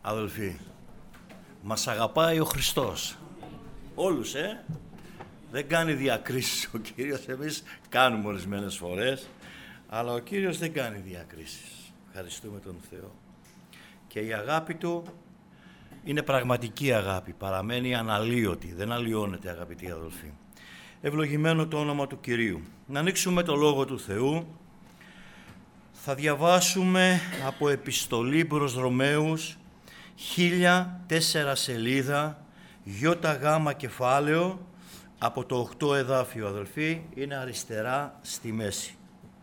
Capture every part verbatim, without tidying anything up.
Αδελφοί, μας αγαπάει ο Χριστός. Όλους, ε! Δεν κάνει διακρίσεις ο Κύριος. Εμείς κάνουμε ορισμένες φορές, αλλά ο Κύριος δεν κάνει διακρίσεις. Ευχαριστούμε τον Θεό. Και η αγάπη Του είναι πραγματική αγάπη, παραμένει αναλύωτη, δεν αλλοιώνεται, αγαπητοί αδελφοί. Ευλογημένο το όνομα του Κυρίου. Να ανοίξουμε το Λόγο του Θεού. Θα διαβάσουμε από επιστολή προς Ρωμαίους, χίλια τέσσερα σελίδα, γιώτα γάμα κεφάλαιο, από το οκτώ εδάφιο, αδελφοί, είναι αριστερά στη μέση.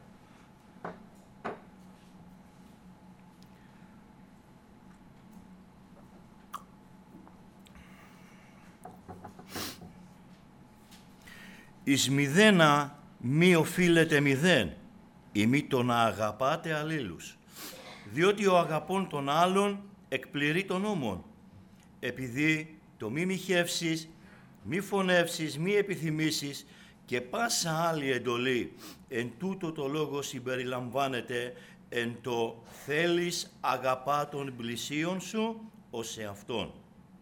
Εις μηδένα μη οφείλετε μηδέν, ή μη το να αγαπάτε αλλήλους, διότι ο αγαπών των άλλων εκπληρεί τον νόμον, επειδή το μη μοιχεύσεις, μη φωνεύσεις, μη επιθυμήσεις και πάσα άλλη εντολή εν τούτο το λόγο συμπεριλαμβάνεται εν το θέλεις αγαπά των πλησίων σου ως εαυτόν.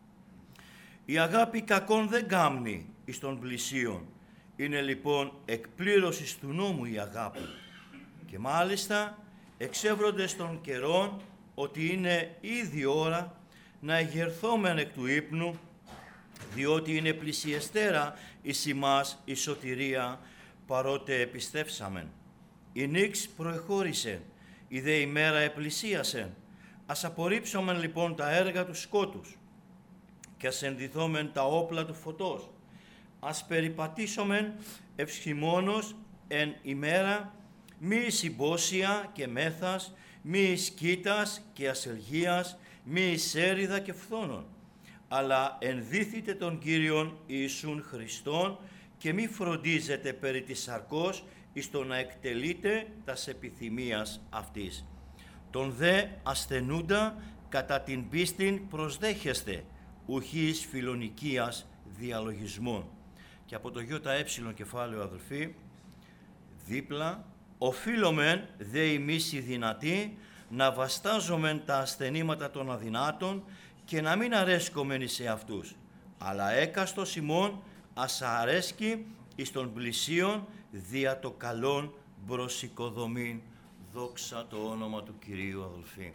Η αγάπη κακόν δεν κάμνει εις των πλησίων, είναι λοιπόν εκπλήρωσης του νόμου η αγάπη. Και μάλιστα εξεύροντες των καιρών ότι είναι ήδη ώρα να εγερθόμεν εκ του ύπνου, διότι είναι πλησιεστέρα εις ημάς η σωτηρία παρότε επιστέψαμεν. Η νύξ προεχώρησε, η δε ημέρα επλησίασε. Ας απορρίψομεν λοιπόν τα έργα του σκότους και ας ενδυθόμεν τα όπλα του φωτός. Ας περιπατήσομεν ευσχημόνος εν ημέρα, μη συμπόσια και μέθας, μη σκήτας και ασελγίας, μη σέριδα και φθόνων, αλλά ενδύθητε τον Κύριον Ιησούν Χριστόν και μη φροντίζετε περί της σαρκός εις το να εκτελείτε τας επιθυμίας αυτής. Τον δε ασθενούντα κατά την πίστην προσδέχεστε, ουχής φιλονικίας διαλογισμών. Και από το ΙΕ κεφάλαιο, αδελφοί, δίπλα, οφείλομεν δε ημείς οι δυνατοί να βαστάζομεν τα ασθενήματα των αδυνάτων και να μην αρέσκομεν σε αυτούς, αλλά έκαστος ημών ας αρέσκει εις των πλησίων δια το καλόν μπροσικοδομήν. Δόξα το όνομα του Κυρίου, αδελφοί.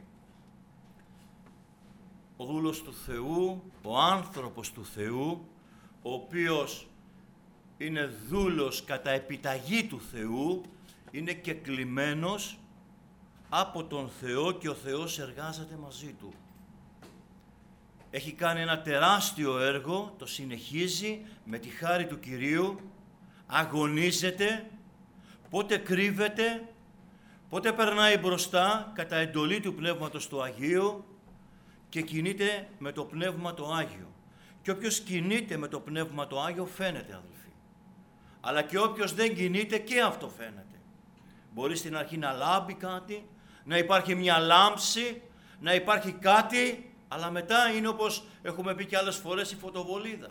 Ο δούλος του Θεού, ο άνθρωπος του Θεού, ο οποίος είναι δούλος κατά επιταγή του Θεού, είναι κεκλημένος από τον Θεό και ο Θεός εργάζεται μαζί του. Έχει κάνει ένα τεράστιο έργο, το συνεχίζει με τη χάρη του Κυρίου, αγωνίζεται, πότε κρύβεται, πότε περνάει μπροστά κατά εντολή του Πνεύματος του Αγίου και κινείται με το Πνεύμα το Άγιο. Και όποιος κινείται με το Πνεύμα το Άγιο φαίνεται, αδελφοί. Αλλά και όποιος δεν κινείται και αυτό φαίνεται. Μπορεί στην αρχή να λάμπει κάτι, να υπάρχει μια λάμψη, να υπάρχει κάτι, αλλά μετά είναι όπως έχουμε πει και άλλες φορές η φωτοβολίδα.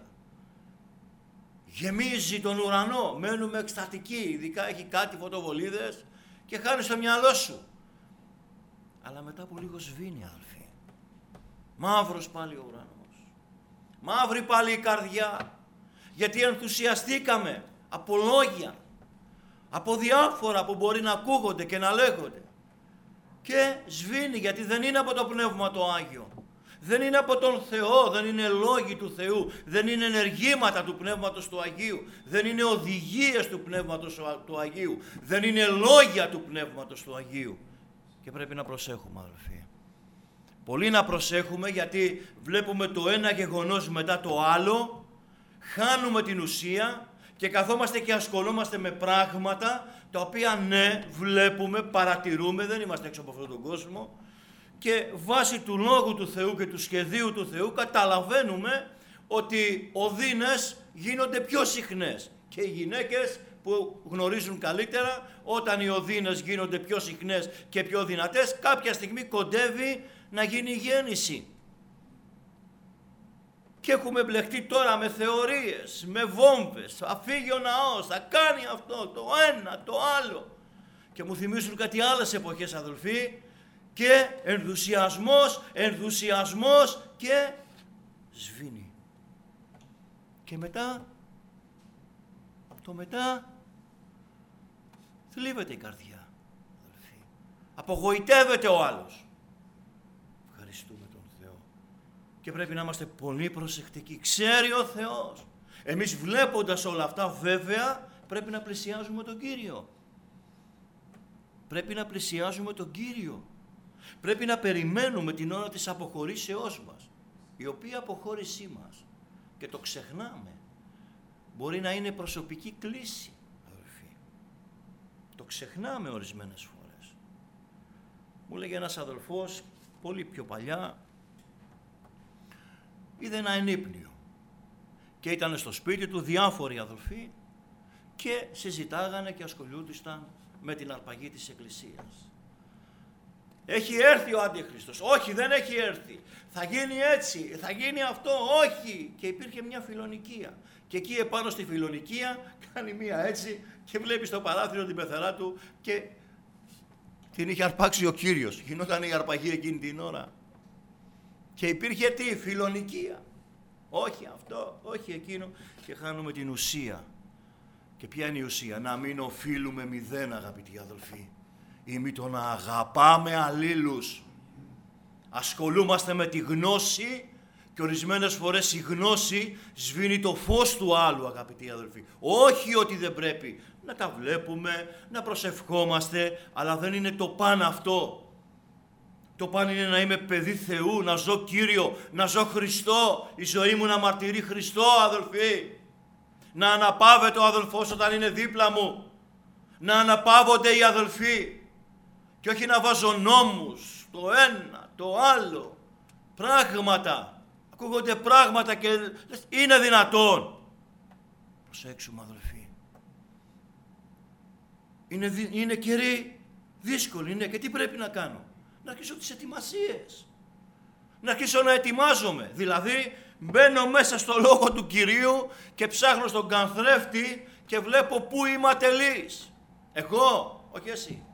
Γεμίζει τον ουρανό, μένουμε εκστατικοί, ειδικά έχει κάτι φωτοβολίδες και χάνεις το μυαλό σου. Αλλά μετά από λίγο σβήνει, αδελφοί. Μαύρος πάλι ο ουρανός. Μαύρη πάλι η καρδιά, γιατί ενθουσιαστήκαμε από λόγια, από διάφορα που μπορεί να ακούγονται και να λέγονται. Και σβήνει, γιατί δεν είναι από το Πνεύμα το Άγιο. Δεν είναι από τον Θεό, δεν είναι λόγοι του Θεού, δεν είναι ενεργήματα του Πνεύματος του Αγίου, δεν είναι οδηγίες του Πνεύματος του Αγίου, δεν είναι λόγια του Πνεύματος του Αγίου. Και πρέπει να προσέχουμε, αδελφοί. Πολύ να προσέχουμε, γιατί βλέπουμε το ένα γεγονός μετά το άλλο, χάνουμε την ουσία και καθόμαστε και ασχολούμαστε με πράγματα τα οποία ναι, βλέπουμε, παρατηρούμε, δεν είμαστε έξω από αυτόν τον κόσμο και βάσει του Λόγου του Θεού και του σχεδίου του Θεού καταλαβαίνουμε ότι οδύνες γίνονται πιο συχνές και οι γυναίκες που γνωρίζουν καλύτερα, όταν οι οδύνες γίνονται πιο συχνές και πιο δυνατές, κάποια στιγμή κοντεύει να γίνει η γέννηση. Και έχουμε μπλεχτεί τώρα με θεωρίες, με βόμβες, θα φύγει ο ναός, θα κάνει αυτό, το ένα, το άλλο. Και μου θυμίζουν κάτι άλλες εποχές, αδελφοί, και ενθουσιασμός, ενθουσιασμός και σβήνει. Και μετά, το μετά, θλίβεται η καρδιά, αδελφοί. Απογοητεύεται ο άλλος. Ευχαριστούμε τον Θεό. Και πρέπει να είμαστε πολύ προσεκτικοί. Ξέρει ο Θεός. Εμείς βλέποντας όλα αυτά, βέβαια, πρέπει να πλησιάζουμε τον Κύριο. Πρέπει να πλησιάζουμε τον Κύριο. Πρέπει να περιμένουμε την ώρα της αποχωρήσεώς μας. Η οποία αποχώρησή μας, και το ξεχνάμε, μπορεί να είναι προσωπική κλίση, αδελφοί. Το ξεχνάμε ορισμένες φορές. Μου λέγε ένας αδελφός, πολύ πιο παλιά, είδε ένα ενύπνιο και ήταν στο σπίτι του διάφοροι αδελφοί και συζητάγανε και ασχολούνταν με την αρπαγή της Εκκλησίας. Έχει έρθει ο Αντίχριστος. Όχι, δεν έχει έρθει. Θα γίνει έτσι, θα γίνει αυτό, όχι. Και υπήρχε μια φιλονικία. Και εκεί επάνω στη φιλονικία κάνει μια έτσι και βλέπει στο παράθυρο την πεθερά του και την είχε αρπάξει ο Κύριος. Γινόταν η αρπαγή εκείνη την ώρα. Και υπήρχε τι, φιλονικία. Όχι αυτό, όχι εκείνο. Και χάνουμε την ουσία. Και ποια είναι η ουσία? Να μην οφείλουμε μηδέν, αγαπητοί αδελφοί. Ή μη το να αγαπάμε αλλήλους. Ασχολούμαστε με τη γνώση και ορισμένες φορές η γνώση σβήνει το φως του άλλου, αγαπητοί αδελφοί. Όχι ότι δεν πρέπει να τα βλέπουμε, να προσευχόμαστε, αλλά δεν είναι το παν αυτό. Το παν είναι να είμαι παιδί Θεού, να ζω Κύριο, να ζω Χριστό, η ζωή μου να μαρτυρεί Χριστό, αδελφοί. Να αναπαύεται ο αδελφός όταν είναι δίπλα μου. Να αναπαύονται οι αδελφοί. Και όχι να βάζω νόμους, το ένα, το άλλο, πράγματα. Ακούγονται πράγματα και είναι δυνατόν. Προσέξουμε, αδελφοί. Είναι, δι... είναι καιροί δύσκολοι, είναι, και τι πρέπει να κάνω? Να αρχίσω τις ετοιμασίες. Να αρχίσω να ετοιμάζομαι. Δηλαδή, μπαίνω μέσα στο λόγο του Κυρίου και ψάχνω στον καθρέφτη και βλέπω πού είμαι ατελής. Εγώ, όχι εσύ.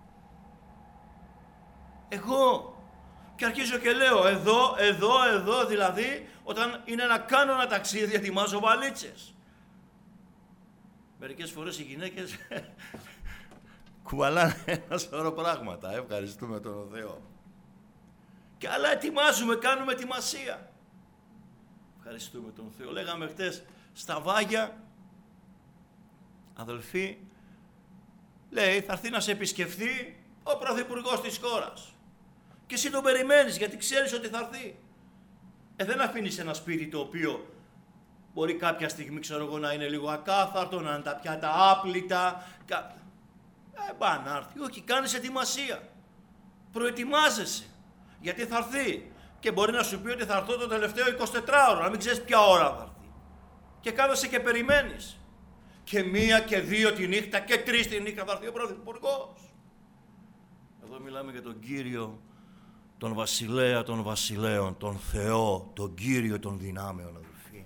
Εγώ. Και αρχίζω και λέω εδώ, εδώ, εδώ, δηλαδή όταν είναι να κάνω ένα ταξίδι ετοιμάζω βαλίτσες. Μερικές φορές οι γυναίκες κουβαλάνε ένα σωρό πράγματα. Ευχαριστούμε τον Θεό. Και άλλα ετοιμάζουμε, κάνουμε ετοιμασία. Ευχαριστούμε τον Θεό. Λέγαμε χτες στα Βάγια, αδελφοί, λέει θα έρθει να σε επισκεφθεί ο πρωθυπουργός της χώρας. Και εσύ τον περιμένεις γιατί ξέρεις ότι θα έρθει. Ε, δεν αφήνεις ένα σπίτι το οποίο μπορεί κάποια στιγμή, ξέρω εγώ, να είναι λίγο ακάθαρτο, να είναι τα πιάτα άπλυτα. Κα... Ε, πά να έρθει. Όχι, κάνεις ετοιμασία. Προετοιμάζεσαι. Γιατί θα έρθει. Και μπορεί να σου πει ότι θα έρθω το τελευταίο εικοσιτετράωρο, να μην ξέρεις ποια ώρα θα έρθει. Και κάθεσαι και περιμένεις. Και μία και δύο τη νύχτα και τρεις τη νύχτα θα έρθει ο πρωθυπουργός. Εδώ μιλάμε για τον Κύριο, τον Βασιλέα των Βασιλέων, τον Θεό, τον Κύριο των δυνάμεων, αδελφοί.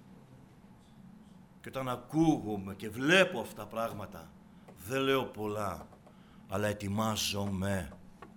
Και όταν ακούγομαι και βλέπω αυτά τα πράγματα, δεν λέω πολλά, αλλά ετοιμάζομαι.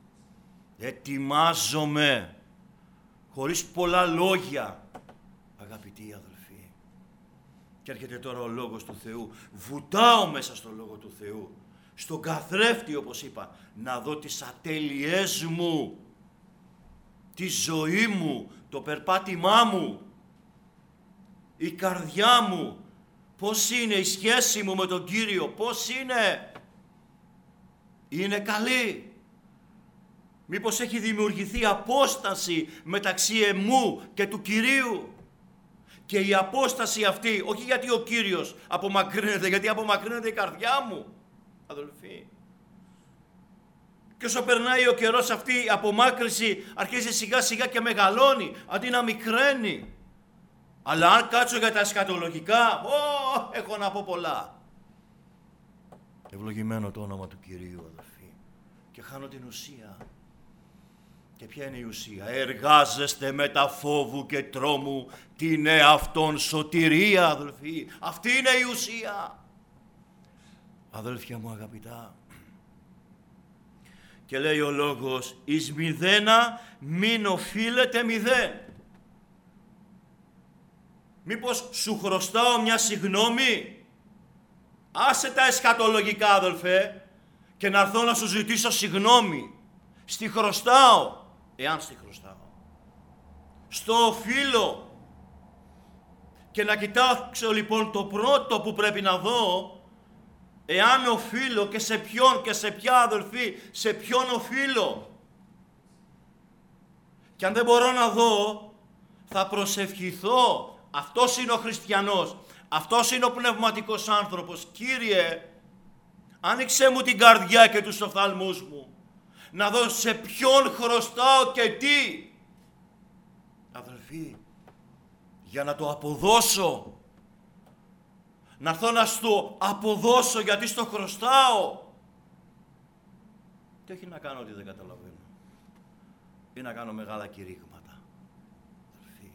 Ετοιμάζομαι. Χωρίς πολλά λόγια, αγαπητοί αδελφοί. Και έρχεται τώρα ο Λόγος του Θεού. Βουτάω μέσα στο Λόγο του Θεού. Στον καθρέφτη, όπως είπα, να δω τις ατέλειές μου, τη ζωή μου, το περπάτημά μου, η καρδιά μου, πώς είναι η σχέση μου με τον Κύριο, πώς είναι. Είναι καλή. Μήπως έχει δημιουργηθεί απόσταση μεταξύ εμού και του Κυρίου. Και η απόσταση αυτή, όχι γιατί ο Κύριος απομακρύνεται, γιατί απομακρύνεται η καρδιά μου, αδελφοί. Και όσο περνάει ο καιρός, αυτή η απομάκρυση αρχίζει σιγά σιγά και μεγαλώνει, αντί να μικραίνει. Αλλά αν κάτσω για τα εσκατολογικά, ω, έχω να πω πολλά. Ευλογημένο το όνομα του Κυρίου, αδελφοί. Και χάνω την ουσία. Και ποια είναι η ουσία? Εργάζεστε με τα φόβου και τρόμου την εαυτόν σωτηρία, αδελφοί. Αυτή είναι η ουσία. Αδέλφια μου αγαπητά, Και λέει ο λόγος, εις μηδένα μην οφείλετε μηδέν. Μήπως σου χρωστάω μια συγγνώμη? Άσε τα εσχατολογικά, αδελφέ, και να έρθω να σου ζητήσω συγγνώμη. Στη χρωστάω, εάν στη χρωστάω. Στο οφείλω. Και να κοιτάξω λοιπόν το πρώτο που πρέπει να δω, εάν οφείλω και σε ποιον και σε ποια, αδελφοί, σε ποιον οφείλω. Και αν δεν μπορώ να δω, θα προσευχηθώ. Αυτός είναι ο χριστιανός. Αυτός είναι ο πνευματικός άνθρωπος. Κύριε, άνοιξε μου την καρδιά και τους οφθαλμούς μου. Να δω σε ποιον χρωστάω και τι. Αδελφοί, για να το αποδώσω. Να έρθω να στο αποδώσω γιατί στο χρωστάω. Τι έχει να κάνω ότι δεν καταλαβαίνω. Ή να κάνω μεγάλα κηρύγματα. Αδελφοί.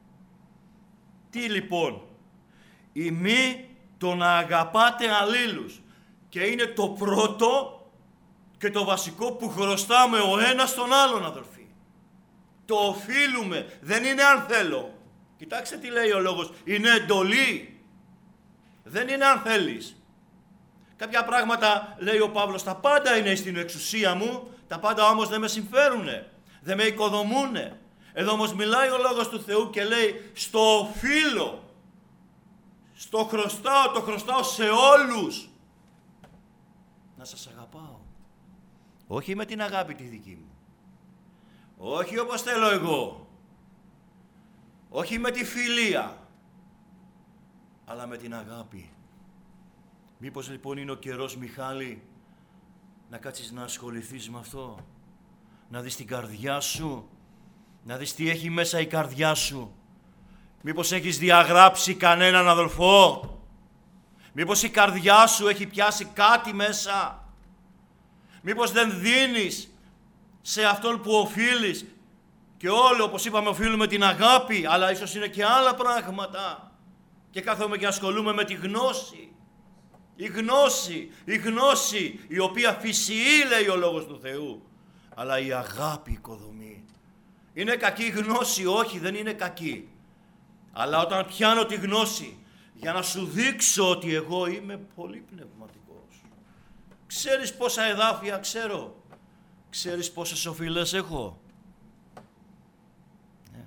Τι λοιπόν. Η μη το να αγαπάτε αλλήλους. Και είναι το πρώτο και το βασικό που χρωστάμε ο ένας τον άλλον, αδελφοί. Το οφείλουμε. Δεν είναι αν θέλω. Κοιτάξτε τι λέει ο λόγος. Είναι εντολή. Δεν είναι αν θέλεις. Κάποια πράγματα, λέει ο Παύλος, τα πάντα είναι στην εξουσία μου, τα πάντα όμως δεν με συμφέρουνε. Δεν με οικοδομούνε. Εδώ όμως μιλάει ο λόγος του Θεού και λέει στο οφείλω. Στο χρωστάω, το χρωστάω σε όλους. Να σας αγαπάω. Όχι με την αγάπη τη δική μου. Όχι όπως θέλω εγώ. Όχι με τη φιλία. Αλλά με την αγάπη. Μήπως λοιπόν είναι ο καιρός, Μιχάλη, να κάτσεις να ασχοληθείς με αυτό. Να δεις την καρδιά σου. Να δεις τι έχει μέσα η καρδιά σου. Μήπως έχεις διαγράψει κανέναν αδελφό. Μήπως η καρδιά σου έχει πιάσει κάτι μέσα. Μήπως δεν δίνεις σε αυτόν που οφείλεις. Και όλοι, όπως είπαμε, οφείλουμε την αγάπη, αλλά ίσως είναι και άλλα πράγματα. Και κάθομαι και ασχολούμαι με τη γνώση. Η γνώση, η γνώση, η οποία φυσιεί, λέει ο λόγος του Θεού. Αλλά η αγάπη οικοδομεί. Είναι κακή η γνώση? Όχι, δεν είναι κακή. Αλλά όταν πιάνω τη γνώση, για να σου δείξω ότι εγώ είμαι πολύ πνευματικός. Ξέρεις πόσα εδάφια ξέρω. Ξέρεις πόσες οφειλές έχω. Ναι.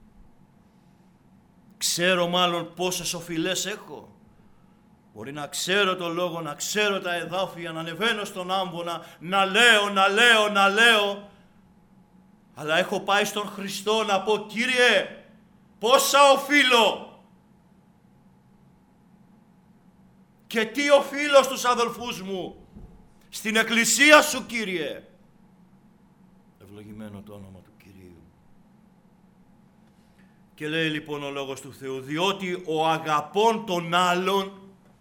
Ξέρω μάλλον πόσες οφειλές έχω. Μπορεί να ξέρω το λόγο, να ξέρω τα εδάφια, να ανεβαίνω στον άμβονα, να λέω, να λέω, να λέω. Αλλά έχω πάει στον Χριστό να πω, Κύριε, πόσα οφείλω. Και τι οφείλω στους αδελφούς μου. Στην εκκλησία σου, Κύριε. Ευλογημένο το όνομα του Κυρίου. Και λέει λοιπόν ο λόγος του Θεού, διότι ο αγαπών των άλλων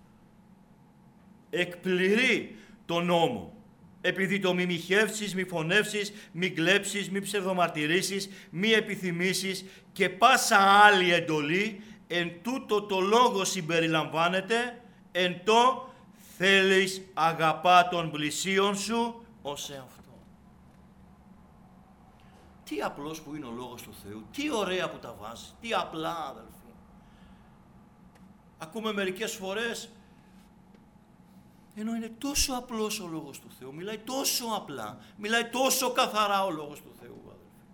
εκπληρεί τον νόμο. Επειδή το μη μοιχεύσεις, μη φωνεύσεις, μη κλέψεις, μη ψευδομαρτυρήσεις, μη επιθυμήσεις και πάσα άλλη εντολή, εν τούτο το λόγο συμπεριλαμβάνεται, εν το θέλεις αγαπά τον πλησίον σου ως εαυτό. Τι απλός που είναι ο λόγος του Θεού, τι ωραία που τα βάζει, τι απλά, αδελφοί. Ακούμε μερικές φορές, ενώ είναι τόσο απλός ο λόγος του Θεού, μιλάει τόσο απλά, μιλάει τόσο καθαρά ο λόγος του Θεού, αδελφοί.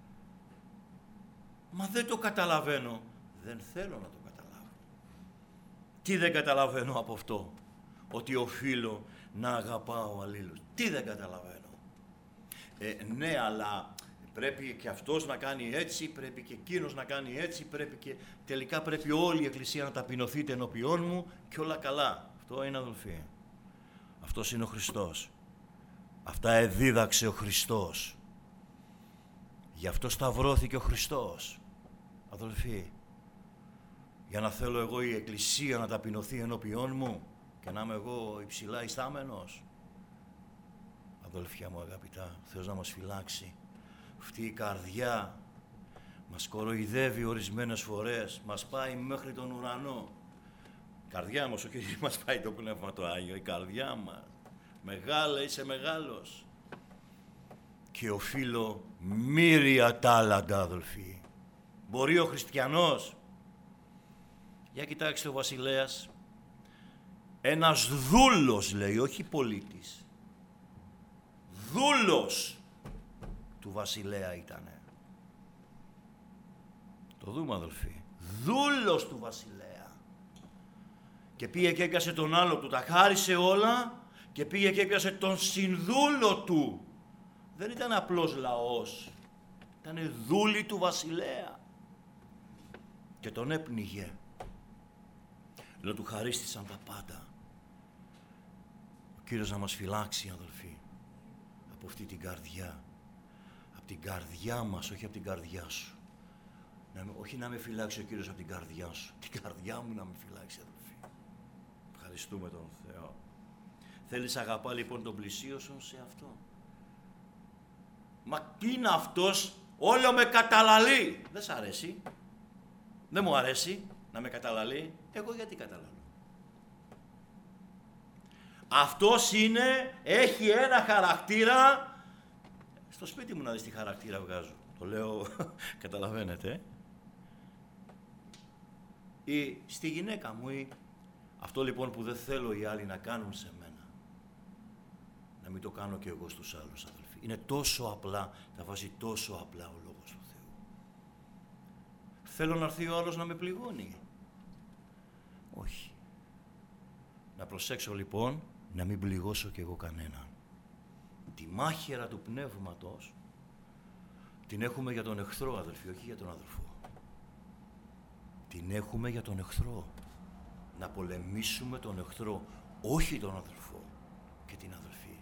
Μα δεν το καταλαβαίνω, δεν θέλω να το καταλάβω. Τι δεν καταλαβαίνω από αυτό, ότι οφείλω να αγαπάω αλλήλους. Τι δεν καταλαβαίνω. Ε, ναι, αλλά πρέπει και αυτός να κάνει έτσι, πρέπει και εκείνος να κάνει έτσι, πρέπει και τελικά πρέπει όλη η Εκκλησία να ταπεινωθείτε ενώπιόν μου και όλα καλά. Αυτό είναι, αδελφοί. Αυτός είναι ο Χριστός. Αυτά εδίδαξε ο Χριστός. Γι' αυτό σταυρώθηκε ο Χριστός. Αδελφοί, για να θέλω εγώ η Εκκλησία να ταπεινωθεί ενώπιόν μου και να είμαι εγώ υψηλά ιστάμενος. Αδελφιά μου αγαπητά, Θεός να μας φυλάξει. Αυτή η καρδιά μας κοροϊδεύει ορισμένες φορές, μας πάει μέχρι τον ουρανό. Η καρδιά μας, όχι μας πάει το Πνεύμα το Άγιο, η καρδιά μας. Μεγάλα, είσαι μεγάλος. και οφείλω μοίρια τάλαντα, αδελφοί. Μπορεί ο χριστιανός, για κοιτάξτε ο βασιλέας, ένας δούλος λέει, όχι πολίτης, δούλος του βασιλέα ήτανε. Το δούμε, αδελφοί. Δούλος του βασιλέα. Και πήγε και έπιασε τον άλλο του, τα χάρισε όλα και πήγε και έπιασε τον συνδούλο του. Δεν ήταν απλός λαός, ήταν δούλη του βασιλέα. Και τον έπνιγε. Λέω, του χαρίστησαν τα πάντα. Ο Κύριος να μας φυλάξει, αδελφοί, από αυτή την καρδιά. Από την καρδιά μας, όχι από την καρδιά σου. Να με, όχι να με φυλάξει ο Κύριος από την καρδιά σου. Την καρδιά μου να με φυλάξει, αδελφοί. Ευχαριστούμε τον Θεό. Θέλεις αγαπά λοιπόν τον πλησίο σου σε αυτό. Μα τι είναι αυτός, όλο με καταλαλεί. Δεν σ' αρέσει. Δεν μου αρέσει να με καταλαλεί. Εγώ γιατί καταλαλώ. Αυτός είναι, έχει ένα χαρακτήρα. Στο σπίτι μου να δεις τι χαρακτήρα βγάζω. Το λέω, καταλαβαίνετε. Ή στη γυναίκα μου, ή αυτό λοιπόν που δεν θέλω οι άλλοι να κάνουν σε μένα. Να μην το κάνω και εγώ στους άλλους, αδελφοί. Είναι τόσο απλά, τα βάζει τόσο απλά ο Λόγος του Θεού. Θέλω να έρθει ο άλλος να με πληγώνει. Όχι. Να προσέξω λοιπόν, να μην πληγώσω κι εγώ κανέναν. Τη μάχαιρα του πνεύματος την έχουμε για τον εχθρό, αδελφοί, όχι για τον αδελφό. Την έχουμε για τον εχθρό. Να πολεμήσουμε τον εχθρό, όχι τον αδελφό και την αδελφή.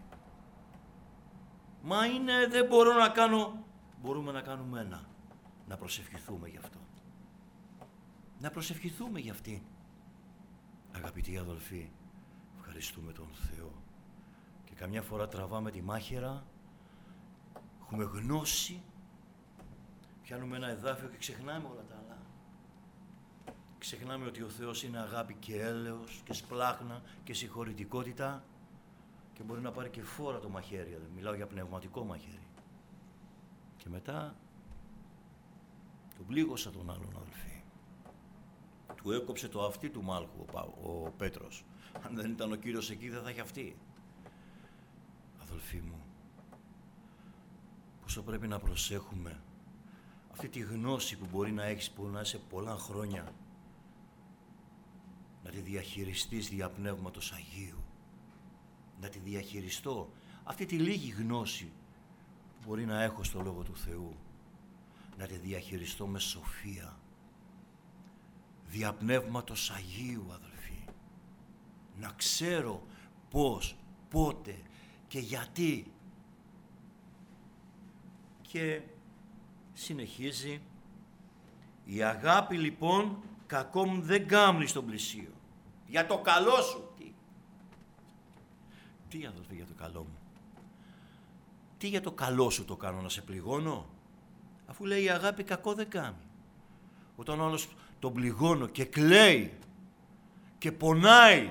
Μα είναι, δεν μπορώ να κάνω, μπορούμε να κάνουμε ένα. Να προσευχηθούμε γι' αυτό. Να προσευχηθούμε γι' αυτή. Αγαπητοί αδελφοί, ευχαριστούμε τον Θεό. Και καμιά φορά τραβάμε τη μάχαιρα, έχουμε γνώση, πιάνουμε ένα εδάφιο και ξεχνάμε όλα τα άλλα. Ξεχνάμε ότι ο Θεός είναι αγάπη και έλεος και σπλάχνα και συγχωρητικότητα και μπορεί να πάρει και φόρα το μαχαίρι. Μιλάω για πνευματικό μαχαίρι. Και μετά τον πλήγωσα τον άλλον, αδελφοί. Του έκοψε το αυτί του Μάλχου ο, ο Πέτρος. Αν δεν ήταν ο Κύριος εκεί δεν θα είχε αυτή. Αδελφοί μου, πόσο πρέπει να προσέχουμε αυτή τη γνώση που μπορεί να έχεις, που να είσαι πολλά χρόνια, να τη διαχειριστείς δια Πνεύματος Αγίου. Να τη διαχειριστώ. Αυτή τη λίγη γνώση που μπορεί να έχω στο Λόγο του Θεού, να τη διαχειριστώ με σοφία. Δια Πνεύματος Αγίου, αδελφοί. Να ξέρω πώς, πότε και γιατί. Και συνεχίζει, η αγάπη λοιπόν κακόμ δεν κάμνει στον πλησίο. Για το καλό σου. Τι, τι αδελφοί για το καλό μου. Τι για το καλό σου το κάνω, να σε πληγώνω. Αφού λέει η αγάπη κακό δεν κάνει. Όταν ο άλλος τον πληγώνω και κλαίει και πονάει,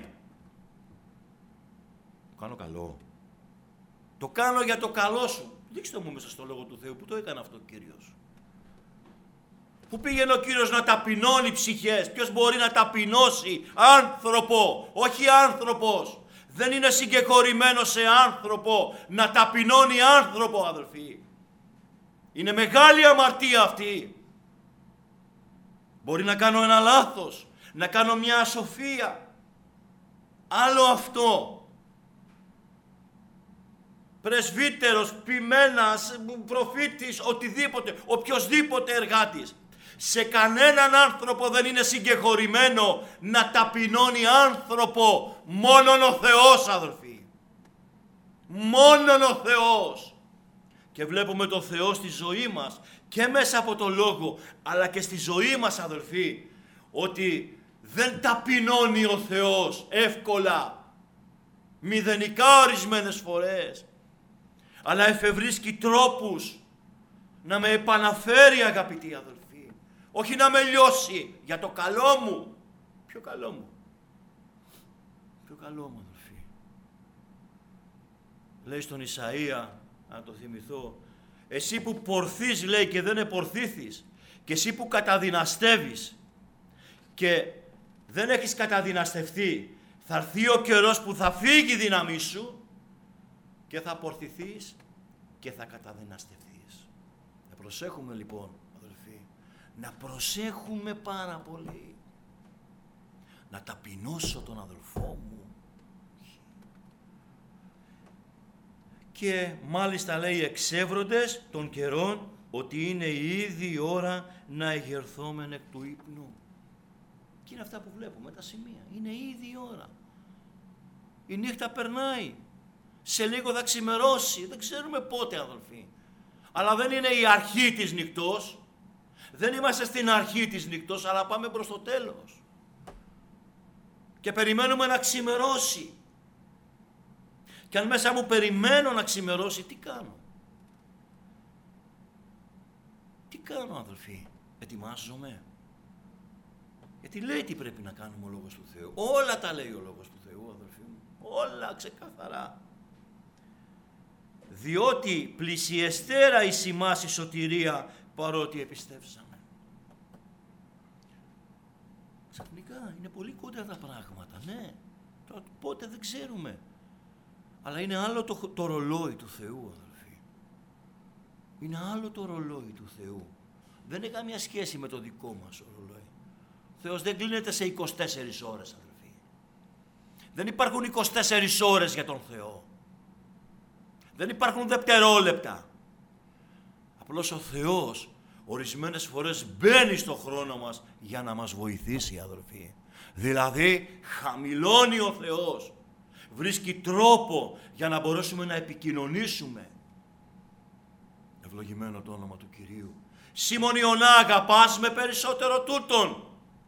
το κάνω καλό. Το κάνω για το καλό σου. Δείξτε μου μέσα στο Λόγο του Θεού που το έκανε αυτό ο Κύριος. Πού πήγαινε ο Κύριος να ταπεινώνει ψυχές. Ποιος μπορεί να ταπεινώσει άνθρωπο, όχι άνθρωπος. Δεν είναι συγκεκορημένο σε άνθρωπο να ταπεινώνει άνθρωπο, αδελφοί. Είναι μεγάλη αμαρτία αυτή. Μπορεί να κάνω ένα λάθος, να κάνω μια ασοφία. Άλλο αυτό. Πρεσβύτερος, ποιμένας, προφήτης, οτιδήποτε, οποιοσδήποτε εργάτης. Σε κανέναν άνθρωπο δεν είναι συγκεχωρημένο να ταπεινώνει άνθρωπο. Μόνον ο Θεός, αδελφοί. Μόνον ο Θεός. Και βλέπουμε τον Θεό στη ζωή μας και μέσα από το Λόγο, αλλά και στη ζωή μας, αδελφοί, ότι δεν ταπεινώνει ο Θεός εύκολα, μηδενικά ορισμένες φορές, αλλά εφευρίσκει τρόπους να με επαναφέρει, αγαπητοί αδελφοί. Όχι να με λιώσει, για το καλό μου. Ποιο καλό μου. Ποιο καλό μου, αδελφοί. Λέει στον Ισαΐα, αν το θυμηθώ, εσύ που πορθείς, λέει, και δεν επορθήθεις, και εσύ που καταδυναστεύεις και δεν έχεις καταδυναστευτεί, θα έρθει ο καιρός που θα φύγει η δύναμή σου και θα πορθηθείς και θα καταδυναστευτείς. Να προσέχουμε λοιπόν, αδελφοί, να προσέχουμε πάρα πολύ. Να ταπεινώσω τον αδελφό μου. Και μάλιστα λέει εξεύροντες των καιρών ότι είναι ήδη η ώρα να εγερθόμεν εκ του ύπνου. Και είναι αυτά που βλέπουμε, τα σημεία. Είναι ήδη η ώρα. Η νύχτα περνάει. Σε λίγο θα ξημερώσει. Δεν ξέρουμε πότε, αδελφοί. Αλλά δεν είναι η αρχή της νυχτός. Δεν είμαστε στην αρχή της νυχτός, αλλά πάμε προς το τέλος. Και περιμένουμε να ξημερώσει. Και αν μέσα μου περιμένω να ξημερώσει, τι κάνω. Τι κάνω, αδελφοί. Ετοιμάζομαι. Γιατί λέει τι πρέπει να κάνουμε ο Λόγος του Θεού. Όλα τα λέει ο Λόγος του Θεού, αδελφοί μου. Όλα ξεκαθαρά. Διότι πλησιεστέρα εις ημάς η σωτηρία, παρότι επιστέψαμε. Ξαφνικά είναι πολύ κοντά τα πράγματα, ναι. Τώρα, πότε δεν ξέρουμε. Αλλά είναι άλλο το, το ρολόι του Θεού, αδελφοί. Είναι άλλο το ρολόι του Θεού. Δεν έχει καμία σχέση με το δικό μας ρολόι. Ο Θεός δεν κλείνεται σε είκοσι τέσσερις ώρες, αδελφοί. Δεν υπάρχουν είκοσι τέσσερις ώρες για τον Θεό. Δεν υπάρχουν δευτερόλεπτα. Απλώς ο Θεός ορισμένες φορές μπαίνει στο χρόνο μας για να μας βοηθήσει, αδελφοί. Δηλαδή χαμηλώνει ο Θεός. Βρίσκει τρόπο για να μπορέσουμε να επικοινωνήσουμε. Ευλογημένο το όνομα του Κυρίου. Σίμων Ιωνά, αγαπάς με περισσότερο τούτον.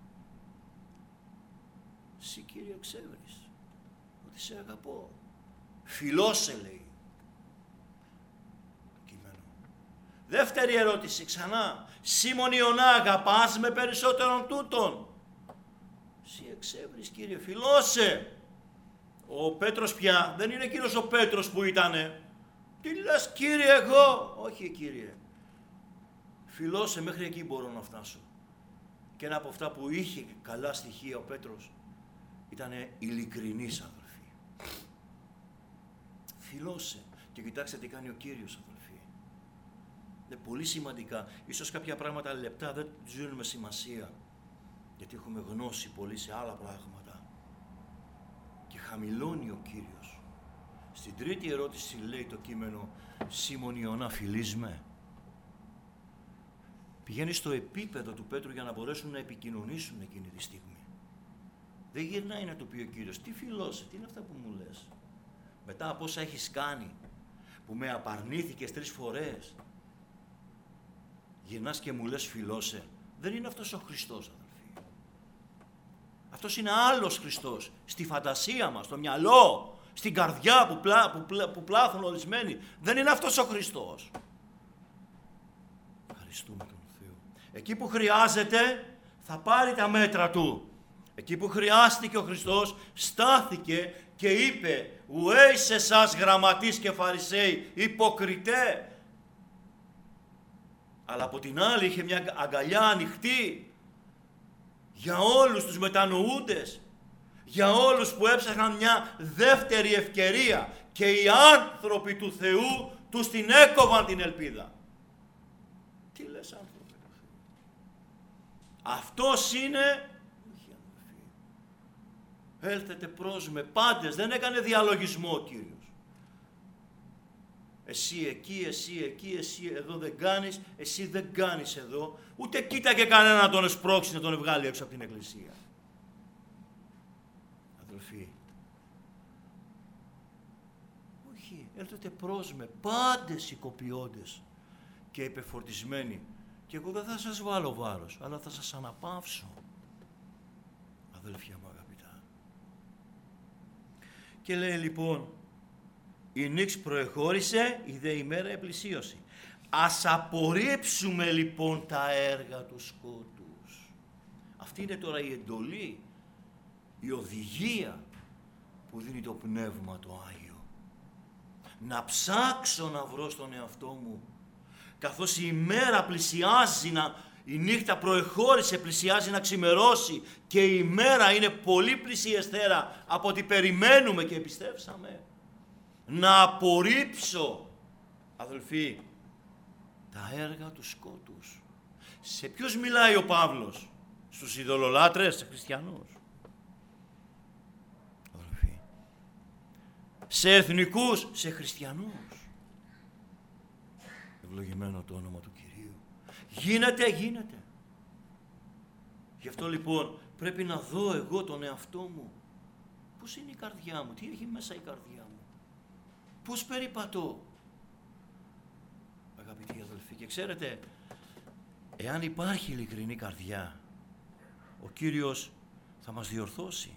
Συ, Κύριε, ξέρεις ότι σε αγαπώ. Φιλώσαι, λέει. Κείμενο. Δεύτερη ερώτηση ξανά. Σίμων Ιωνά, αγαπάς με περισσότερον τούτον. Συ, εξεύρεις, Κύριε, φιλώσαι. Ο Πέτρος πια δεν είναι εκείνος ο Πέτρος που ήτανε. Τι λες, Κύριε, εγώ. Όχι, Κύριε. Φιλώσαι, μέχρι εκεί μπορώ να φτάσω. Και ένα από αυτά που είχε καλά στοιχεία ο Πέτρος ήτανε ειλικρινής, αδελφοί. Φιλώσαι. Και κοιτάξτε τι κάνει ο Κύριος, αδελφοί. Είναι πολύ σημαντικά. Ίσως κάποια πράγματα λεπτά δεν τους δίνουμε σημασία. Γιατί έχουμε γνώση πολύ σε άλλα πράγματα. Και χαμηλώνει ο Κύριος. Στην τρίτη ερώτηση λέει το κείμενο, Σίμων Ιωνά, φιλείς με. Πηγαίνει στο επίπεδο του Πέτρου για να μπορέσουν να επικοινωνήσουν εκείνη τη στιγμή. Δεν γυρνάει να του πει ο Κύριος, τι φιλώσαι, τι είναι αυτά που μου λες. Μετά από όσα έχεις κάνει, που με απαρνήθηκες τρεις φορές, γυρνάς και μου λες φιλώσαι. Δεν είναι αυτός ο Χριστός, αδελφοί. Αυτός είναι άλλος Χριστός. Στη φαντασία μας, στο μυαλό, στην καρδιά που, πλά, που, πλά, που πλάθουν ορισμένοι. Δεν είναι αυτός ο Χριστός. Ευχαριστούμε τον Θεό. Εκεί που χρειάζεται θα πάρει τα μέτρα Του. Εκεί που χρειάστηκε ο Χριστός στάθηκε και είπε «Ουέι σε εσάς γραμματείς και φαρισαίοι, υποκριτέ». Αλλά από την άλλη είχε μια αγκαλιά ανοιχτή για όλους τους μετανοούντες, για όλους που έψαχναν μια δεύτερη ευκαιρία και οι άνθρωποι του Θεού τους την έκοβαν την ελπίδα. Τι λες άνθρωποι του Θεού. Αυτός είναι. Έλθετε προς με πάντες, δεν έκανε διαλογισμό ο Κύριος. Εσύ εκεί, εσύ εκεί, εσύ εδώ δεν κάνεις, εσύ δεν κάνεις εδώ. Ούτε κοίταγε κανένα να τον εσπρώξει, να τον βγάλει έξω από την εκκλησία. Αδελφοί, όχι, έλθετε προς με πάντες οι κοπιώντες και υπεφορτισμένοι. Και εγώ δεν θα σας βάλω βάρος, αλλά θα σας αναπαύσω. Αδελφιά μου αγαπητά. Και λέει λοιπόν, η νύξ προεχώρησε, η δε ημέρα επλησίωσε. Ας απορρίψουμε λοιπόν τα έργα του σκότους. Αυτή είναι τώρα η εντολή, η οδηγία που δίνει το Πνεύμα το Άγιο. Να ψάξω να βρω στον εαυτό μου καθώς η ημέρα πλησιάζει να... Η νύχτα προεχώρησε, πλησιάζει να ξημερώσει και η ημέρα είναι πολύ πλησιεσθέρα από ό,τι περιμένουμε και εμπιστεύσαμε. Να απορρίψω, αδελφοί, τα έργα του σκότους. Σε ποιους μιλάει ο Παύλος? Στους ειδωλολάτρες, σε χριστιανούς. Αδελφοί. Σε εθνικούς, σε χριστιανούς. Ευλογημένο το όνομα του Κυρίου. Γίνεται, γίνεται. Γι' αυτό λοιπόν πρέπει να δω εγώ τον εαυτό μου. Πώς είναι η καρδιά μου, τι έχει μέσα η καρδιά μου. Πώς περιπατώ. Αγαπητοί αδελφοί, και ξέρετε, εάν υπάρχει ειλικρινή καρδιά, ο Κύριος θα μας διορθώσει.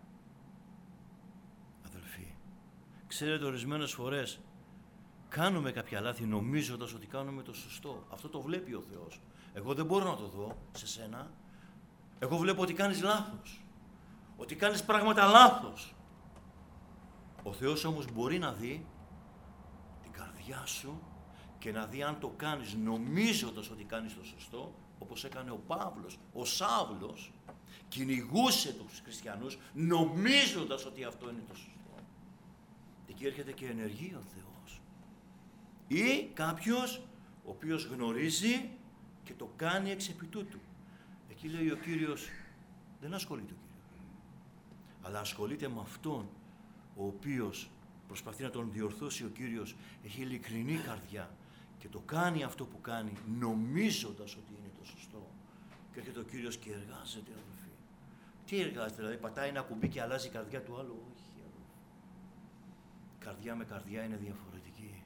Αδελφοί, ξέρετε, ορισμένες φορές κάνουμε κάποια λάθη νομίζοντας ότι κάνουμε το σωστό. Αυτό το βλέπει ο Θεός. Εγώ δεν μπορώ να το δω σε σένα. Εγώ βλέπω ότι κάνεις λάθος. Ότι κάνεις πράγματα λάθος. Ο Θεός όμως μπορεί να δει την καρδιά σου και να δει αν το κάνεις νομίζοντας ότι κάνεις το σωστό, όπως έκανε ο Παύλος. Ο Σάουλος κυνηγούσε τους χριστιανούς νομίζοντας ότι αυτό είναι το σωστό. Εκεί έρχεται και ενεργεί ο Θεός. Ή κάποιος ο οποίος γνωρίζει και το κάνει εξ επί τούτου. Εκεί λέει ο Κύριος, δεν ασχολείται ο Κύριος, αλλά ασχολείται με αυτόν ο οποίος προσπαθεί να τον διορθώσει. Ο Κύριος έχει ειλικρινή καρδιά και το κάνει αυτό που κάνει νομίζοντας ότι είναι το σωστό. Και έρχεται ο Κύριος και εργάζεται, αδελφοί. Τι εργάζεται, δηλαδή πατάει ένα κουμπί και αλλάζει η καρδιά του άλλου? Όχι, αδελφοί. Καρδιά με καρδιά είναι διαφορετική.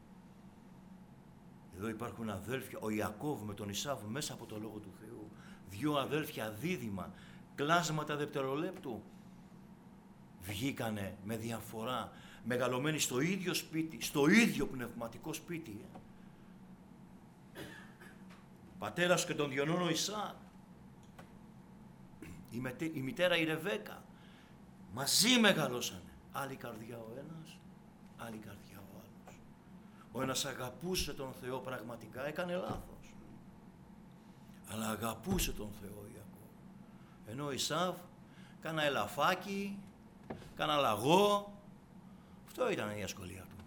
Εδώ υπάρχουν αδέλφια, ο Ιακώβ με τον Ισάβ μέσα από το Λόγο του Θεού. Δυο αδέλφια δίδυμα, κλάσματα δευτερολέπτου. Βγήκανε με διαφορά, μεγαλωμένοι στο ίδιο σπίτι, στο ίδιο πνευματικό σπίτι. Πατέρας και των Διονών ο Ισαάκ, η, μετε, η μητέρα η Ρεβέκα, μαζί μεγαλώσανε. Άλλη καρδιά ο ένας, άλλη καρδιά ο άλλος. Ο ένας αγαπούσε τον Θεό πραγματικά, έκανε λάθος. Αλλά αγαπούσε τον Θεό Ιακώβ. Ενώ ο Ισάβ κάνα ελαφάκι, κάνα λαγό. Αυτό ήταν η ασχολία του.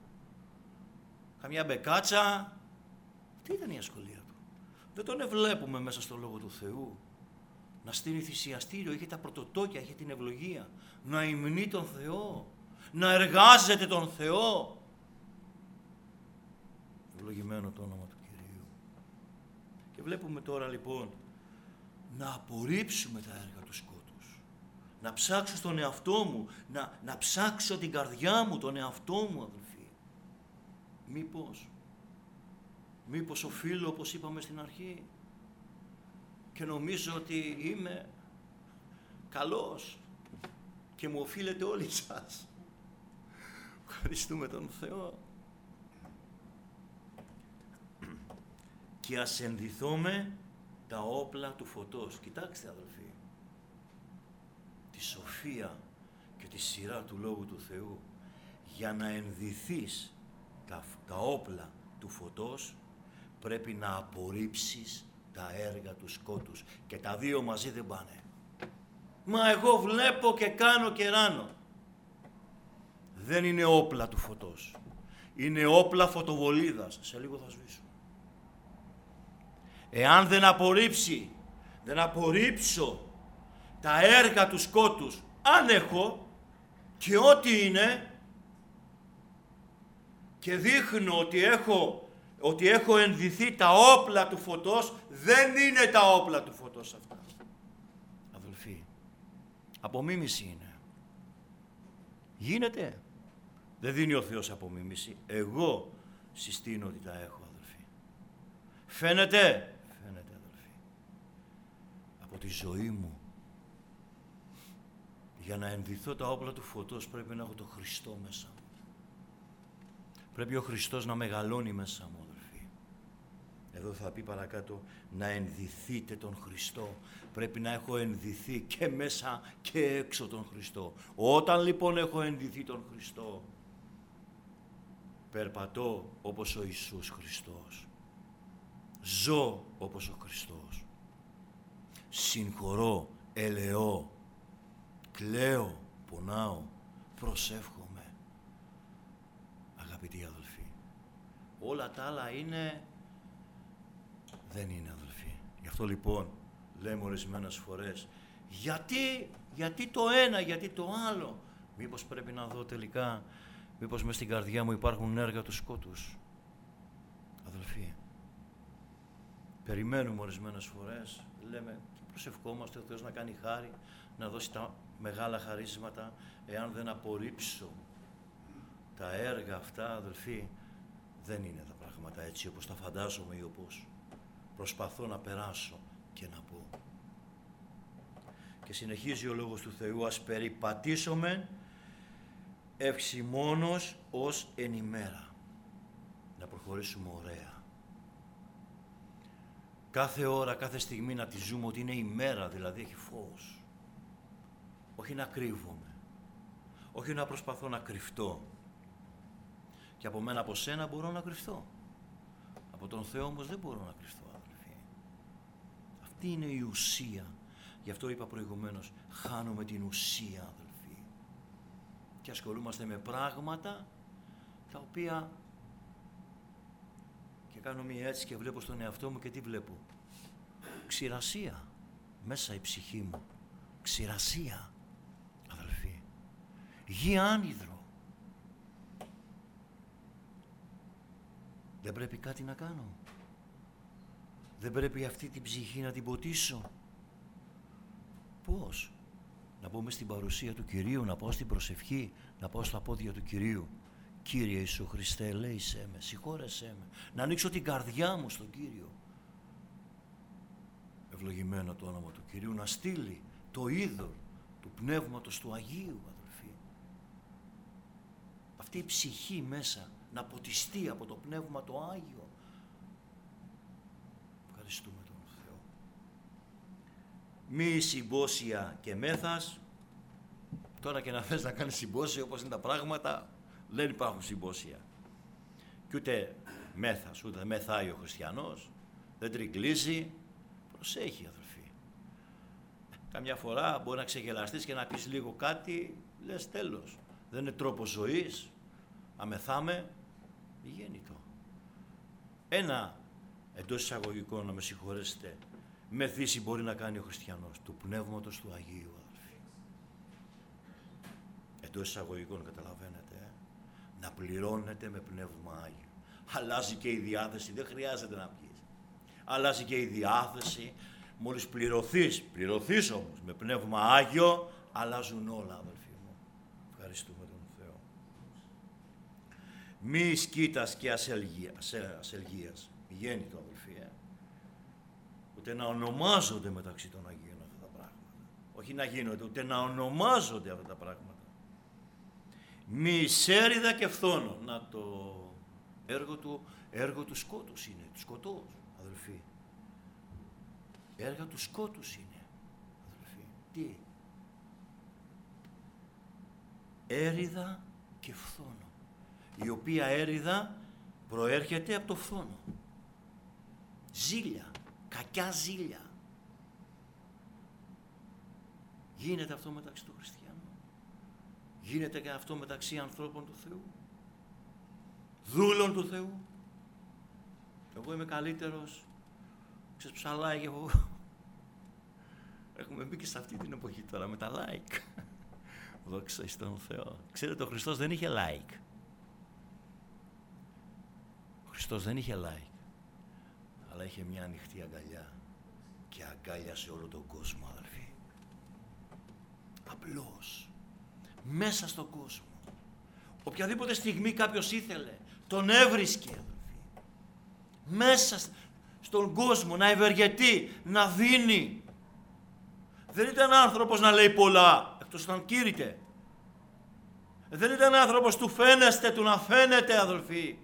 Καμιά μπεκάτσα. Τι ήταν η ασχολία του. Δεν τον βλέπουμε μέσα στο Λόγο του Θεού να στείλει θυσιαστήριο, είχε τα πρωτοτόκια, είχε την ευλογία, να υμνεί τον Θεό, να εργάζεται τον Θεό. Ευλογημένο το όνομα του Κυρίου. Και βλέπουμε τώρα λοιπόν να απορρίψουμε τα έργα του σκότους. Να ψάξω στον εαυτό μου, να, να ψάξω την καρδιά μου, τον εαυτό μου, αδελφοί. Μήπως, μήπως οφείλω, όπως είπαμε στην αρχή, και νομίζω ότι είμαι καλός και μου οφείλετε όλοι σας. Ευχαριστούμε τον Θεό. Και ας ενδυθούμε τα όπλα του φωτός. Κοιτάξτε αδελφοί, τη σοφία και τη σειρά του Λόγου του Θεού. Για να ενδυθείς τα, τα όπλα του φωτός πρέπει να απορρίψεις τα έργα του σκότους. Και τα δύο μαζί δεν πάνε. Μα εγώ βλέπω και κάνω και ράνω. Δεν είναι όπλα του φωτός. Είναι όπλα φωτοβολίδας. Σε λίγο θα σβήσω. Εάν δεν απορρίψει, δεν απορρίψω τα έργα του σκότους, αν έχω και ό,τι είναι, και δείχνω ότι έχω, ότι έχω ενδυθεί τα όπλα του φωτός, δεν είναι τα όπλα του φωτός αυτά. Αδελφοί, απομίμηση είναι. Γίνεται. Δεν δίνει ο Θεός απομίμηση. Εγώ συστήνω ότι τα έχω, αδελφοί. Φαίνεται. Φαίνεται, αδελφοί. Από τη ζωή μου. Για να ενδυθώ τα όπλα του φωτός πρέπει να έχω τον Χριστό μέσα μου. Πρέπει ο Χριστός να μεγαλώνει μέσα μου, αδελφοί. Εδώ θα πει παρακάτω να ενδυθείτε τον Χριστό. Πρέπει να έχω ενδυθεί και μέσα και έξω τον Χριστό. Όταν λοιπόν έχω ενδυθεί τον Χριστό, Περπατώ όπως ο Ιησούς Χριστός. Ζω όπως ο Χριστός. Συγχωρώ, ελεώ, κλαίω, πονάω, προσεύχομαι. Αγαπητοί αδελφοί, όλα τα άλλα είναι... δεν είναι, αδελφοί. Γι' αυτό λοιπόν λέμε ορισμένες φορές, γιατί, γιατί το ένα, γιατί το άλλο. Μήπως πρέπει να δω τελικά, μήπως μες στην καρδιά μου υπάρχουν έργα του σκότους. Αδελφοί, περιμένουμε ορισμένες φορές, λέμε, προσευχόμαστε ο Θεός να κάνει χάρη, να δώσει τα μεγάλα χαρίσματα. Εάν δεν απορρίψω τα έργα αυτά, αδελφοί, δεν είναι τα πράγματα έτσι όπως τα φαντάζομαι ή όπως προσπαθώ να περάσω και να πω. Και συνεχίζει ο Λόγος του Θεού, ας περιπατήσουμε ευσημόνως ως εν ημέρα. Να προχωρήσουμε ωραία. Κάθε ώρα, κάθε στιγμή να τη ζούμε ότι είναι ημέρα, δηλαδή έχει φως. Όχι να κρύβομαι. Όχι να προσπαθώ να κρυφτώ. Και από μένα, από σένα μπορώ να κρυφτώ. Από τον Θεό όμως δεν μπορώ να κρυφτώ, αδελφοί. Αυτή είναι η ουσία. Γι' αυτό είπα προηγουμένως, χάνουμε την ουσία, αδελφοί. Και ασχολούμαστε με πράγματα τα οποία... Και κάνω μία έτσι και βλέπω στον εαυτό μου και τι βλέπω. Ξηρασία. Μέσα η ψυχή μου. Ξηρασία, αδελφοί. Γη άνυδρο. Δεν πρέπει κάτι να κάνω. Δεν πρέπει αυτή την ψυχή να την ποτίσω. Πώς? Να μπω μες στην παρουσία του Κυρίου, να πάω στην προσευχή, να πάω στα πόδια του Κυρίου. Κύριε Ιησού Χριστέ, ελέησέ με, συγχώρεσέ με. Να ανοίξω την καρδιά μου στον Κύριο. Ευλογημένο το όνομα του Κυρίου, να στείλει το είδωρ του Πνεύματος του Αγίου, αδελφοί. Αυτή η ψυχή μέσα να ποτιστεί από το Πνεύμα το Άγιο. Ευχαριστούμε τον Θεό. Μη συμπόσια και μέθας. Τώρα και να θες να κάνεις συμπόσια όπως είναι τα πράγματα, δεν υπάρχουν συμπόσια. Και ούτε μέθας, ούτε μεθάει ο χριστιανός, δεν τριγκλίζει. Προσέχει, αδελφοί. Καμιά φορά μπορεί να ξεγελαστείς και να πεις λίγο κάτι, λες τέλος. Δεν είναι τρόπος ζωής. Αμεθάμε, γέννητο. Ένα, εντός εισαγωγικών, να με συγχωρέσετε, μεθύση μπορεί να κάνει ο χριστιανός, του Πνεύματος του Αγίου, αδελφοί. Εντός εισαγωγικών, καταλαβαίνετε, ε? Να πληρώνετε με Πνεύμα Άγιο. Αλλάζει και η διάθεση, δεν χρειάζεται να πεις. Αλλάζει και η διάθεση, μόλις πληρωθείς, πληρωθείς όμως με Πνεύμα Άγιο, αλλάζουν όλα, αδελφοί μου. Ευχαριστούμε τον Θεό. Μη σκήτας και ασελγίας, ασελγίας. Γέννητο, αδελφοί, ε? Ούτε να ονομάζονται μεταξύ των Αγίων αυτά τα πράγματα. Όχι να γίνονται, ούτε να ονομάζονται αυτά τα πράγματα. Μη σέριδα και φθόνο. Να το έργο του, έργο του σκότους είναι, του σκοτός, αδελφοί. Έργα του σκότους είναι, αδελφοί. Τι? Έριδα και φθόνο. Η οποία έριδα προέρχεται από το φθόνο. Ζήλια, κακιά ζήλια. Γίνεται αυτό μεταξύ του χριστιανού. Γίνεται και αυτό μεταξύ ανθρώπων του Θεού. Δούλων του Θεού. Εγώ είμαι καλύτερος. Ξέρεις ψαλάει like εγώ. Έχουμε μπει και σε αυτή την εποχή τώρα με τα like. Δόξα εις τον Θεό. Ξέρετε, ο Χριστός δεν είχε like. Ο Χριστός δεν είχε like. Αλλά είχε μια ανοιχτή αγκαλιά. Και αγκάλιασε όλο τον κόσμο, αδελφοί. Απλώς. Μέσα στον κόσμο. Οποιαδήποτε στιγμή κάποιος ήθελε, τον έβρισκε, αδελφοί. Μέσα στον κόσμο να ευεργετεί, να δίνει. Δεν ήταν άνθρωπος να λέει πολλά, εκτός όταν κήρυτε. Δεν ήταν άνθρωπος του φαίνεστε, του να φαίνεται, αδελφοί.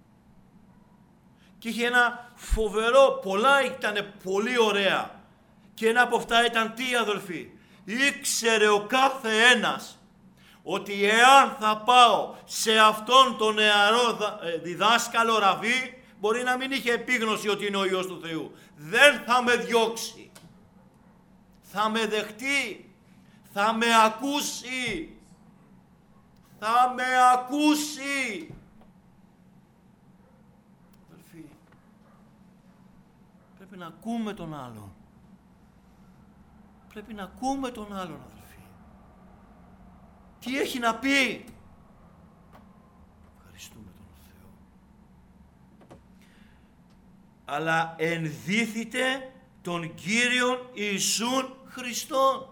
Και είχε ένα φοβερό, πολλά ήταν πολύ ωραία. Και ένα από αυτά ήταν τι, αδελφοί? Ήξερε ο κάθε ένας ότι εάν θα πάω σε αυτόν τον νεαρό διδάσκαλο ραβί, μπορεί να μην είχε επίγνωση ότι είναι ο Υιός του Θεού. Δεν θα με διώξει. Θα με δεχτεί. Θα με ακούσει. Θα με ακούσει. Αδελφοί, πρέπει να ακούμε τον άλλον. Πρέπει να ακούμε τον άλλον, αδελφοί. Τι έχει να πει. Ευχαριστούμε τον Θεό. Αλλά ενδύθητε τον Κύριον Ιησούν Χριστόν.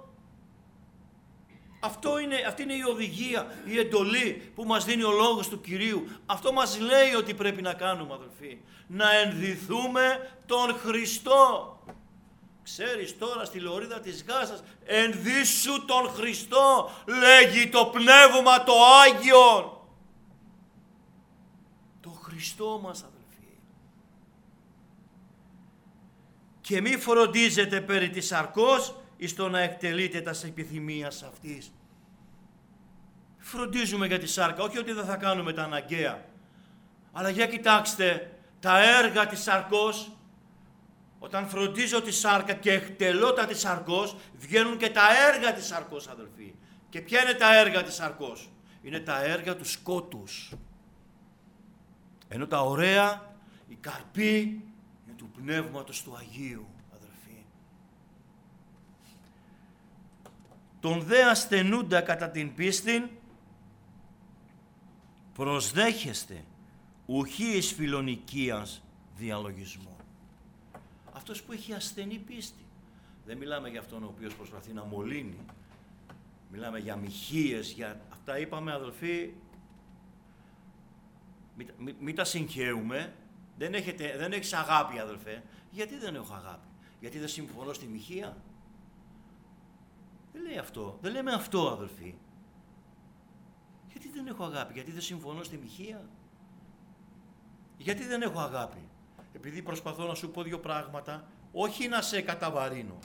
Αυτό είναι, αυτή είναι η οδηγία, η εντολή που μας δίνει ο λόγος του Κυρίου. Αυτό μας λέει ότι πρέπει να κάνουμε, αδελφοί. Να ενδυθούμε τον Χριστό. Ξέρεις τώρα στη λωρίδα της Γάζας, ενδύσου τον Χριστό, λέγει το Πνεύμα το Άγιον. Το Χριστό μας, αδελφοί. Και μη φροντίζετε περί της σαρκός, εις το να εκτελείτε τας επιθυμίας αυτής. Φροντίζουμε για τη σάρκα, όχι ότι δεν θα κάνουμε τα αναγκαία. Αλλά για κοιτάξτε, τα έργα της σαρκός, όταν φροντίζω τη σάρκα και εκτελώ τα της σαρκός, βγαίνουν και τα έργα της σαρκός, αδελφοί. Και ποια είναι τα έργα της σαρκός? Είναι τα έργα του σκότους. Ενώ τα ωραία, η καρπή, είναι του Πνεύματος του Αγίου, αδελφοί. Τον δε ασθενούντα κατά την πίστη, προσδέχεστε ουχή εις φιλονικίας διαλογισμού. Αυτός που έχει ασθενή πίστη. Δεν μιλάμε για αυτόν ο οποίος προσπαθεί να μολύνει. Μιλάμε για μοιχείες, για αυτά είπαμε, αδελφοί. Μην μη, μη τα συγχαίουμε. Δεν, έχετε, δεν έχεις αγάπη, αδελφέ. Γιατί δεν έχω αγάπη? Γιατί δεν συμφωνώ στη μοιχεία? Δεν λέει αυτό. Δεν λέμε αυτό, αδελφοί. Γιατί δεν έχω αγάπη? Γιατί δεν συμφωνώ στη μοιχεία? Γιατί δεν έχω αγάπη? Επειδή προσπαθώ να σου πω δύο πράγματα, όχι να σε καταβαρύνω.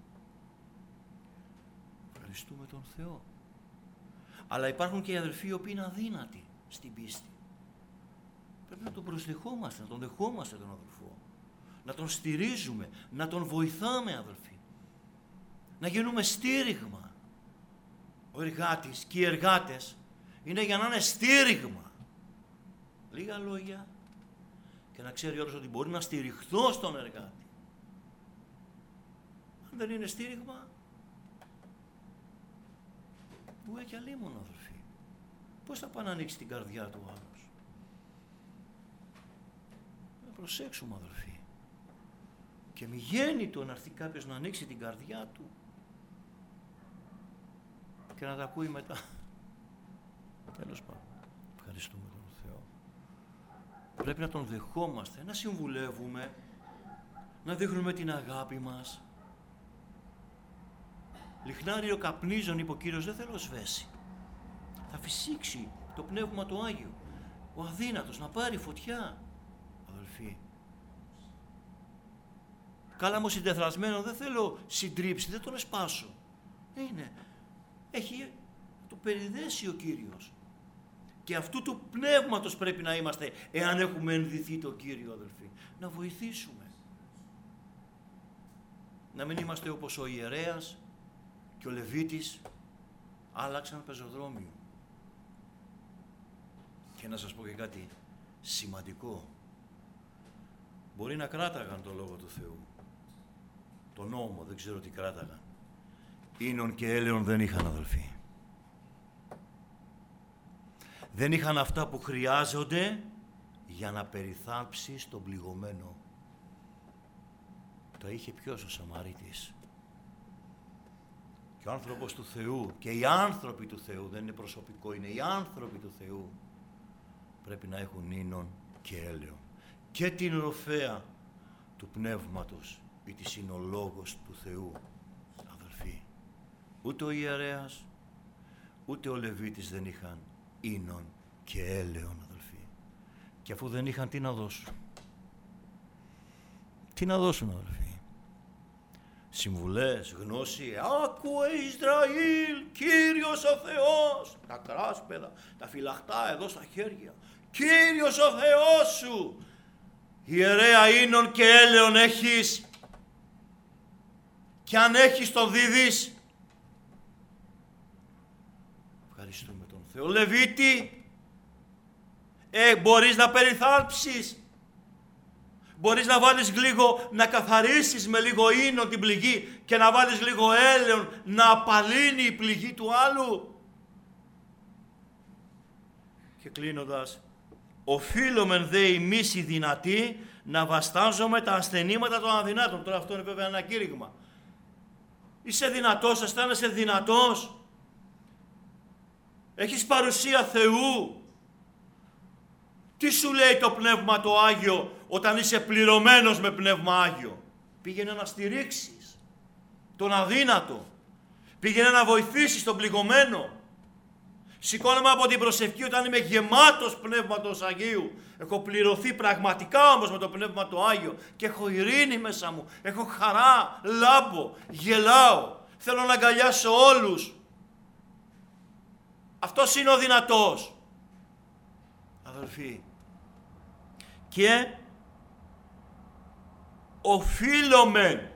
Ευχαριστούμε τον Θεό. Αλλά υπάρχουν και οι αδελφοί οι οποίοι είναι αδύνατοι στην πίστη. Πρέπει να τον προσδεχόμαστε, να τον δεχόμαστε τον αδελφό. Να τον στηρίζουμε, να τον βοηθάμε, αδελφοί. Να γίνουμε στήριγμα. Ο εργάτης και οι εργάτες είναι για να είναι στήριγμα. Λίγα λόγια. Και να ξέρει όλος ότι μπορεί να στηριχθώ στον εργάτη. Αν δεν είναι στήριγμα, που έχει αλίμονο, αδελφοί. Πώς θα πάει να ανοίξει την καρδιά του άλλος? Να προσέξουμε, αδελφοί. Και μη γέννητο να έρθει κάποιος να ανοίξει την καρδιά του και να τα ακούει μετά. Τέλος πάντων. Ευχαριστούμε τον Θεό. Πρέπει να τον δεχόμαστε, να συμβουλεύουμε, να δείχνουμε την αγάπη μας. Λιχνάριο καπνίζων, είπε ο Κύριος, δεν θέλω σβέσει. Θα φυσήξει το Πνεύμα το Άγιο. Ο αδύνατος να πάρει φωτιά, αδελφοί. Κάλαμο συντεθρασμένο δεν θέλω συντρίψει, δεν τον εσπάσω. Είναι, έχει το περιδέσει ο Κύριος. Και αυτού του πνεύματος πρέπει να είμαστε, εάν έχουμε ενδυθεί τον Κύριο, αδελφοί. Να βοηθήσουμε. Να μην είμαστε όπως ο ιερέας και ο Λεβίτης, άλλαξαν πεζοδρόμιο. Και να σας πω και κάτι σημαντικό. Μπορεί να κράταγαν το Λόγο του Θεού. Το νόμο, δεν ξέρω τι κράταγαν. Ίνων και έλεον δεν είχαν, αδελφοί. Δεν είχαν αυτά που χρειάζονται για να περιθάλψεις τον πληγωμένο. Τα είχε ποιος? Ο Σαμαρίτης. Και ο άνθρωπος του Θεού και οι άνθρωποι του Θεού, δεν είναι προσωπικό, είναι οι άνθρωποι του Θεού, πρέπει να έχουν ίνον και έλεον. Και την ροφέα του Πνεύματος, ή της είναι ο Λόγος του Θεού, αδελφοί. Ούτε ο ιερέας, ούτε ο Λεβίτης δεν είχαν ίνον και έλεον, αδελφοί. Και αφού δεν είχαν, τι να δώσουν? Τι να δώσουν, αδελφοί? συμβουλές, γνώση. Άκουε Ισραήλ, Κύριος ο Θεός. Τα κράσπεδα, τα φυλαχτά εδώ στα χέρια. Κύριος ο Θεός σου. Ιερέα ίνων και έλεον έχεις. Και αν έχεις τον δίδεις. Ευχαριστούμε τον Θεό. Λεβίτη, ε, μπορείς να περιθάλψεις. Μπορείς να βάλεις λίγο, να καθαρίσεις με λίγο ίνο την πληγή και να βάλεις λίγο έλαιον να απαλύνει η πληγή του άλλου. Και κλείνοντας, οφείλομεν δε εμείς οι δυνατοί να βαστάζουμε τα ασθενήματα των αδυνάτων. Τώρα αυτό είναι βέβαια ένα κήρυγμα. Είσαι δυνατός, αισθάνεσαι δυνατός. Έχεις παρουσία Θεού. Τι σου λέει το Πνεύμα το Άγιο όταν είσαι πληρωμένος με Πνεύμα Άγιο? Πήγαινε να στηρίξεις τον αδύνατο. Πήγαινε να βοηθήσεις τον πληγωμένο. Σηκώνομαι από την προσευχή όταν είμαι γεμάτος Πνεύματος Αγίου. Έχω πληρωθεί πραγματικά όμως με το Πνεύμα το Άγιο και έχω ειρήνη μέσα μου. Έχω χαρά, λάμπω, γελάω. Θέλω να αγκαλιάσω όλους. Αυτός είναι ο δυνατός. Αδελφοί, και οφείλομεν,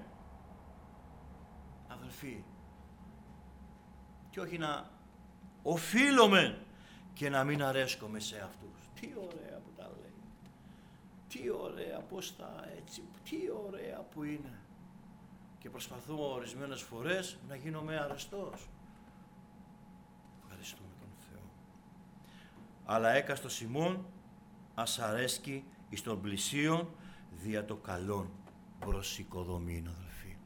αδελφοί, και όχι να οφείλομεν και να μην αρέσκομαι σε αυτούς. Τι ωραία που τα λέει. Τι ωραία πώς τα έτσι, τι ωραία που είναι. Και προσπαθώ ορισμένες φορές να γίνομαι αρεστός. Ευχαριστούμε τον Θεό. Αλλά έκαστος ημών ας αρέσκει εις των πλησίων δια το καλόν προς οικοδομήν, αδελφοί.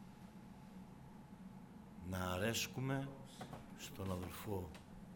Να αρέσκουμε στον αδελφό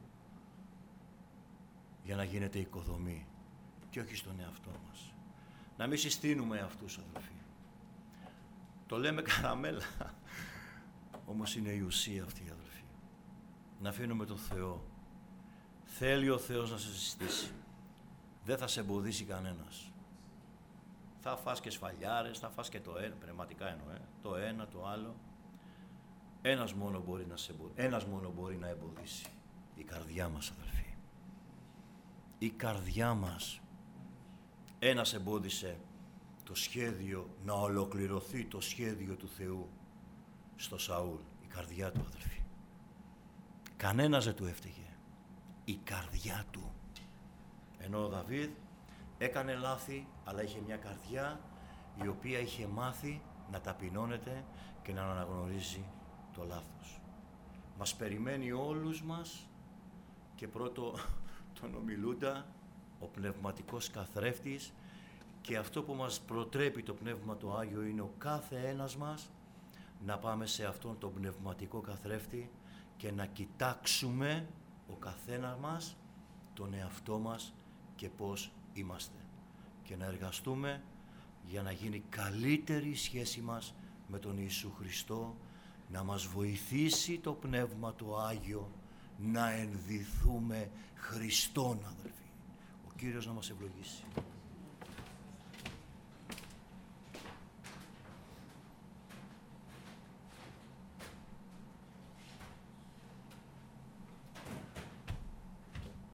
για να γίνεται οικοδομή και όχι στον εαυτό μας. Να μην συστήνουμε αυτούς, αδελφοί. Το λέμε καραμέλα, όμως είναι η ουσία αυτή, αδελφοί. Να αφήνουμε τον Θεό. Θέλει ο Θεός να σε συστήσει. Δεν θα σε εμποδίσει κανένας. Θα φας και σφαλιάρες, θα φας και το ένα, πνευματικά εννοώ, ε, το ένα, το άλλο. Ένας μόνο μπορεί να σε εμποδίσει. Ένας μόνο μπορεί να εμποδίσει. Η καρδιά μας, αδελφοί. Η καρδιά μας. Ένας εμπόδισε το σχέδιο, να ολοκληρωθεί το σχέδιο του Θεού στο Σαούλ. Η καρδιά του, αδελφοί. Κανένας δεν του έφταιγε. Η καρδιά του. Ενώ ο Δαβίδ έκανε λάθη, αλλά είχε μια καρδιά η οποία είχε μάθει να ταπεινώνεται και να αναγνωρίζει το λάθος. Μας περιμένει όλους μας και πρώτο τον ομιλούντα, ο πνευματικός καθρέφτης, και αυτό που μας προτρέπει το Πνεύμα το Άγιο είναι ο κάθε ένας μας να πάμε σε αυτόν τον πνευματικό καθρέφτη και να κοιτάξουμε ο καθένας μας τον εαυτό μας και πώς είμαστε και να εργαστούμε για να γίνει καλύτερη η σχέση μας με τον Ιησού Χριστό, να μας βοηθήσει το Πνεύμα το Άγιο να ενδυθούμε Χριστόν, αδελφοί. Ο Κύριος να μας ευλογήσει.